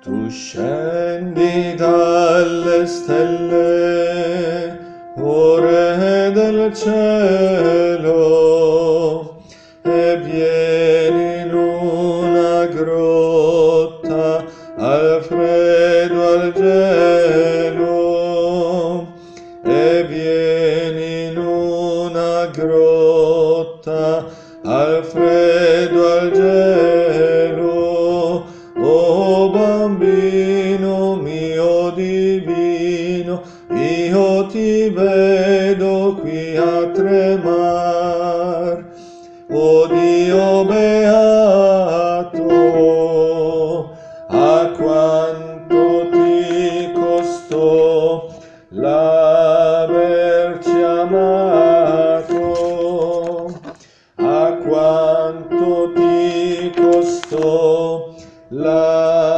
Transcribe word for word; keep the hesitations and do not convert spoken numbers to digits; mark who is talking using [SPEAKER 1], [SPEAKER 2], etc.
[SPEAKER 1] Tu scendi dalle stelle, o Re del cielo, e vieni in una grotta al freddo, al gelo, e vieni in una grotta al freddo, al gelo, o bambino mio divino, io ti vedo qui a tremar. O Dio beato, a quanto ti costò l'averci amato, a quanto ti costò l'averci